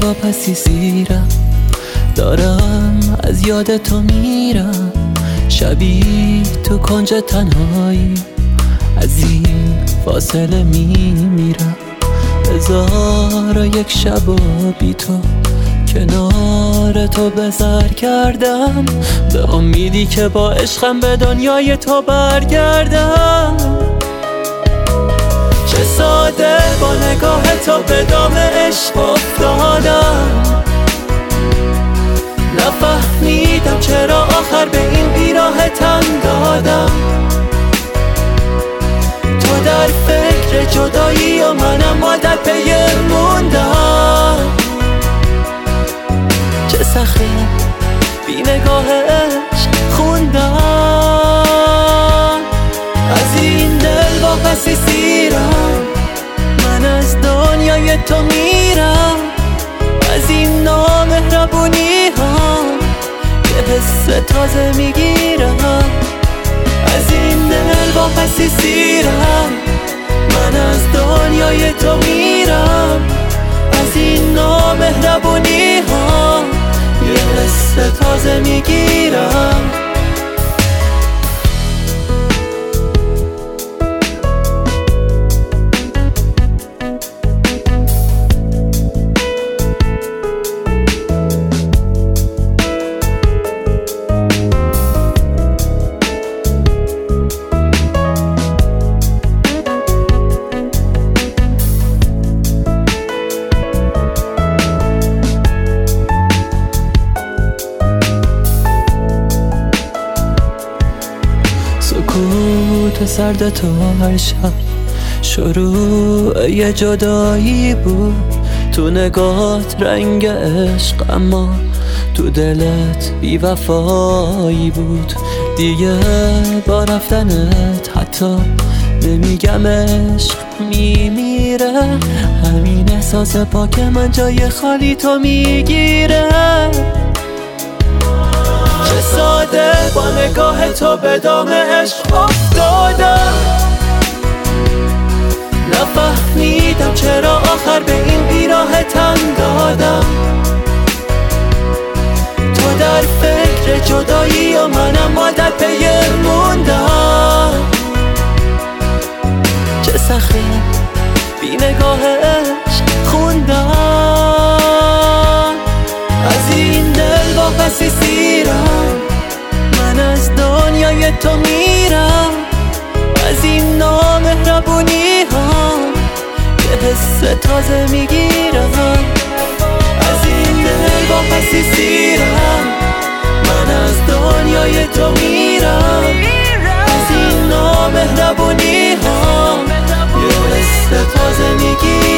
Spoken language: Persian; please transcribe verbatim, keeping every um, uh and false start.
واپسی زیرم، دارم از یاد تو میرم. شبی تو کنج تنهایی از این فاصله میمیرم. هزار و یک شب و بی تو کنار تو به سر کردم، به امیدی که با عشقم به دنیای تو برگردم. چه ساده با نگاه تو به دام عشق افتادم، نفهمیدم چرا آخر به این بیراه تن دادم. تو در فکر جدایی و منم ما در پی موندم. چه سخته بی نگاه عشق خوندم. از این دل واپسی سیرم، من از دنیای تو میرم. از این نامهربونی ها یه حس تازه میگیرم. از این دل واپسی سیرم، من از دنیای تو میرم. از این نامهربونی ها یه حس تازه میگیرم. سکوت سرد تو هر شب شروع یه جدایی بود. تو نگات رنگ عشق اما تو دلت بی وفایی بود. دیگه با رفتنت حتی نمیگم عشق میمیره. همین احساس پاک من جای خالی تو میگیره. چه ساده با نگاه تو به دام عشق افتادم، نفهمیدم چرا آخر به این بیراه تن دادم. تو در فکر جدایی و منم ما در پی موندم. چه سخته بی نگاه عشق خوندم. از این دل واپسی سیرم، من از دنیای تو میرم. از این نامهربونی ها یه حس تازه میگیرم. از این دل واپسی سیرم، من از دنیای تو میرم. از این نامهربونی ها یه حس تازه میگیرم.